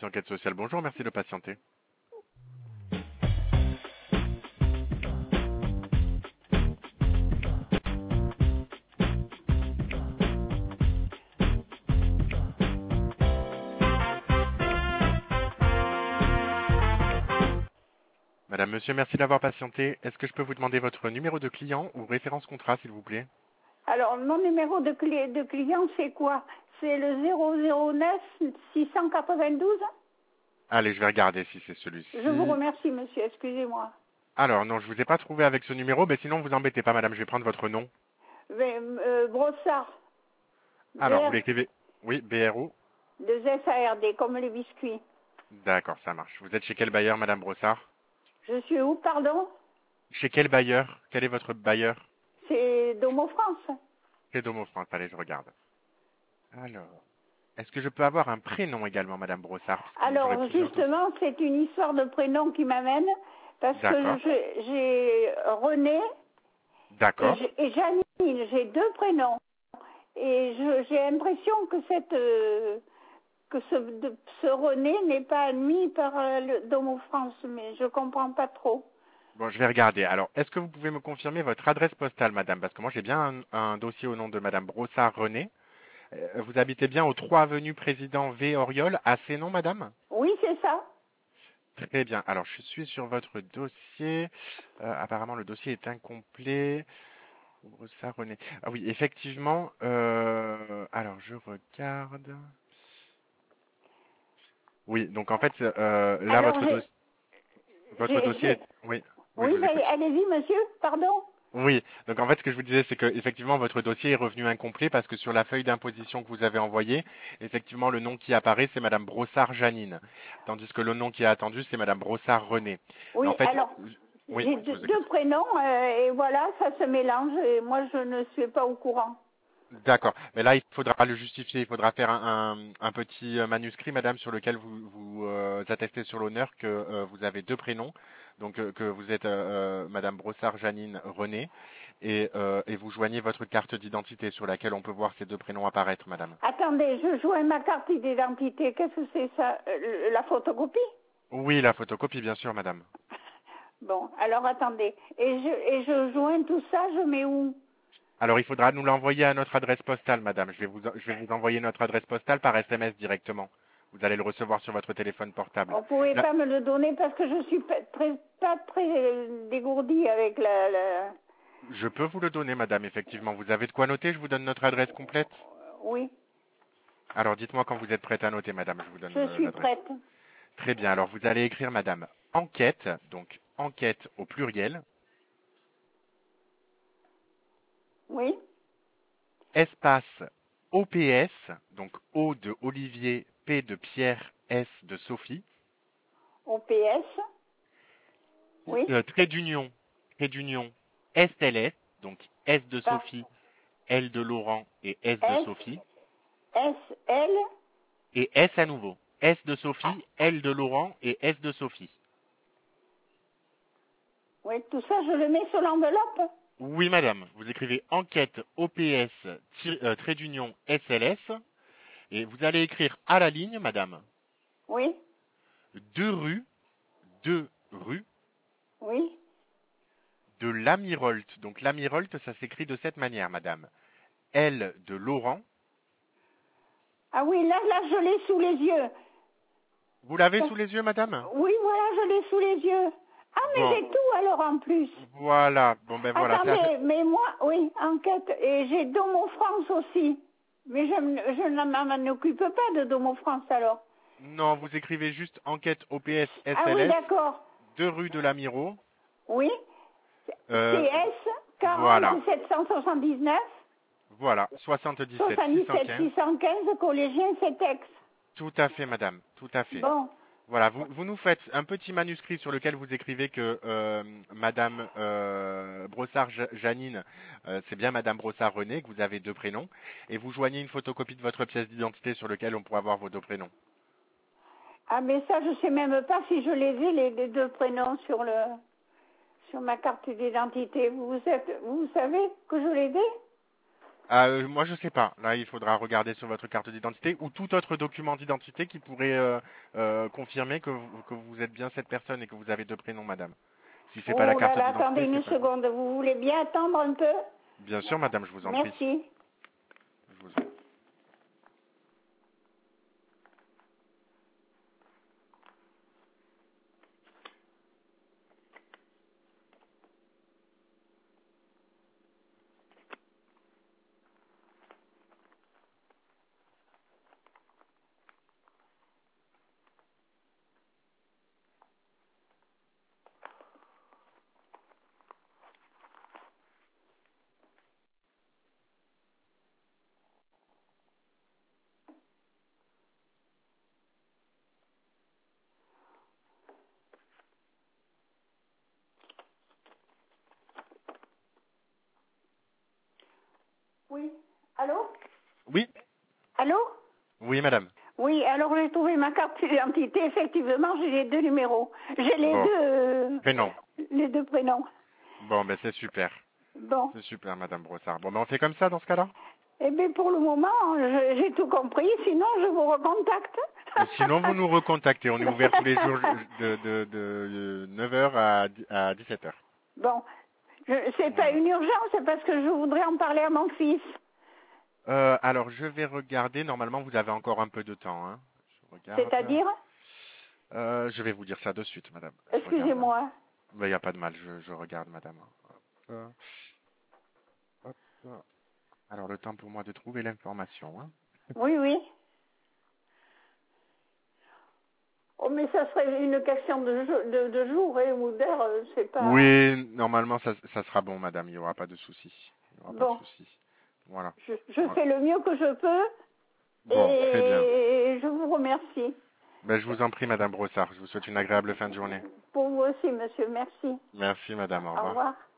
service enquête sociale. Bonjour, merci de patienter. Madame, monsieur, merci d'avoir patienté. Est-ce que je peux vous demander votre numéro de client ou référence contrat, s'il vous plaît? Alors, mon numéro de client, c'est quoi? C'est le 009 692. Allez, je vais regarder si c'est Je vous celui-ci. remercie, monsieur, excusez-moi. Alors, non, je vous ai pas trouvé avec ce numéro, mais sinon, vous embêtez pas, madame, je vais prendre votre nom. Brossard, Alors, vous vert, l'écrivez? Oui, BRO. de SARD, comme les biscuits. D'accord, ça marche. Vous êtes chez quel bailleur, madame Brossard? Je suis où, pardon? Chez quel bailleur? Quel est votre bailleur? C'est Domo France. C'est Domo France, allez, je regarde. Alors, est-ce que je peux avoir un prénom également, madame Brossard? Parce que j'aurais Alors, plusieurs dossiers. justement, c'est une histoire de prénom qui m'amène, parce que D'accord, j'ai René d'accord. et Janine, j'ai deux prénoms. Et j'ai l'impression que ce René n'est pas admis par le Domo France, mais je comprends pas trop. Bon, je vais regarder. Alors, est-ce que vous pouvez me confirmer votre adresse postale, madame? Parce que moi, j'ai bien un dossier au nom de madame Brossard René. Vous habitez bien au 3 avenue Président V. Auriol, à Sénon, madame? Oui, c'est ça. Très bien. Alors, je suis sur votre dossier. Apparemment, le dossier est incomplet. Brossard René. Ah oui, effectivement. Alors, je regarde. Oui, donc en fait, là, Alors, votre dossier est... Oui, oui, je oui, vous ben, écoute. allez-y, monsieur, pardon. Oui, donc en fait, ce que je vous disais, c'est que effectivement, votre dossier est revenu incomplet parce que sur la feuille d'imposition que vous avez envoyée, effectivement, le nom qui apparaît, c'est Madame Brossard Janine, tandis que le nom qui est attendu, c'est Madame Brossard René. Mais Oui, en fait, alors, oui, j'ai je vous deux écoute. prénoms, et voilà, ça se mélange, et moi, je ne suis pas au courant. D'accord. Mais là, il faudra le justifier. Il faudra faire un petit manuscrit, madame, sur lequel vous attestez sur l'honneur que vous avez deux prénoms. Donc, que vous êtes madame Brossard Janine René. Et vous joignez votre carte d'identité sur laquelle on peut voir ces deux prénoms apparaître, madame. Attendez, je joins ma carte d'identité. Qu'est-ce que c'est ça? La photocopie? Oui, la photocopie, bien sûr, madame. Bon, alors attendez. Et je joins tout ça, je mets où? Alors, il faudra nous l'envoyer à notre adresse postale, madame. Je vais vous envoyer notre adresse postale par SMS directement. Vous allez le recevoir sur votre téléphone portable. Vous pouvez Là, pas me le donner parce que je suis pas très dégourdie avec je peux vous le donner, madame, effectivement. Vous avez de quoi noter? Je vous donne notre adresse complète. Oui, Alors, dites-moi quand vous êtes prête à noter, madame. Je vous donne je suis l'adresse. prête. Très bien. Alors, vous allez écrire, madame, enquête, donc enquête au pluriel, Oui, espace OPS, donc O de Olivier, P de Pierre, S de Sophie, au PS. Oui, trait d'union, SLS, donc S de par Sophie, L de Laurent et S de S, Sophie, S, L. et S à nouveau. S de Sophie, L de Laurent et S de Sophie. Oui, tout ça, je le mets sur l'enveloppe. Oui, madame. Vous écrivez enquête OPS, trait d'union SLS, et vous allez écrire à la ligne, madame, Oui, deux rues, deux rues oui. de Lamirolte. Donc Lamirolte, ça s'écrit de cette manière, madame. L de Laurent. Ah oui, là, je l'ai sous les yeux. Vous l'avez sous les yeux, madame? Oui, voilà, je l'ai sous les yeux. Ah, mais Bon, j'ai tout alors en plus. voilà. Bon, ben voilà. Attendez, mais moi, oui, enquête, et j'ai Domo France aussi. Mais je ne m'en occupe pas de Domo France alors. Non, vous écrivez juste enquête OPS Ah oui, SLS, d'accord. deux rue de Lamiro. Oui, Euh, CS voilà. 40 779 Voilà. 77 77 615. 615 collégien CETEX. Tout à fait, madame. Tout à fait. Bon, Voilà, vous nous faites un petit manuscrit sur lequel vous écrivez que Madame Brossard Janine, c'est bien Madame Brossard René, que vous avez deux prénoms, et vous joignez une photocopie de votre pièce d'identité sur laquelle on pourra voir vos deux prénoms. ah mais ça, je sais même pas si je les ai les deux prénoms sur ma carte d'identité. Vous savez que je les ai? Moi, je sais pas. Là, il faudra regarder sur votre carte d'identité ou tout autre document d'identité qui pourrait confirmer que vous êtes bien cette personne et que vous avez deux prénoms, madame. Si c'est pas la Oh là carte là, attendez d'identité, c'est une pas grave. seconde. Vous voulez bien attendre un peu? Bien sûr, madame, je vous en prie. Merci. Je vous en- Oui. Allô? Oui, Allô? oui, madame. Oui, alors j'ai trouvé ma carte d'identité. Effectivement, j'ai les deux numéros. J'ai Bon, prénom. les deux prénoms. Bon, ben c'est super. Bon. C'est super, madame Brossard. Bon, ben on fait comme ça dans ce cas-là? Eh bien, pour le moment, j'ai tout compris. Sinon, je vous recontacte. Sinon, vous nous recontactez. On est ouvert tous les jours de 9 heures à 17 heures. Bon. C'est pas Voilà. une urgence, c'est parce que je voudrais en parler à mon fils. Alors, je vais regarder. Normalement, vous avez encore un peu de temps, hein. Je regarde. C'est-à-dire, Je vais vous dire ça de suite, madame. Je regarde. excusez-moi. Il n'y a pas de mal. Je regarde, madame. Hop, hop, hop. Alors, le temps pour moi de trouver l'information, hein. Oui, oui. Oh, mais ça serait une question de jour ou d'heure, c'est pas... Oui, normalement, ça sera bon, madame. Il n'y aura pas de souci. Il n'y aura pas de Bon, souci. Voilà. je Voilà. fais le mieux que je peux Bon, très bien. et je vous remercie. Ben, je vous en prie, madame Brossard. Je vous souhaite une agréable fin de journée. Pour vous aussi, monsieur, merci. Merci, madame. Au Au revoir. revoir.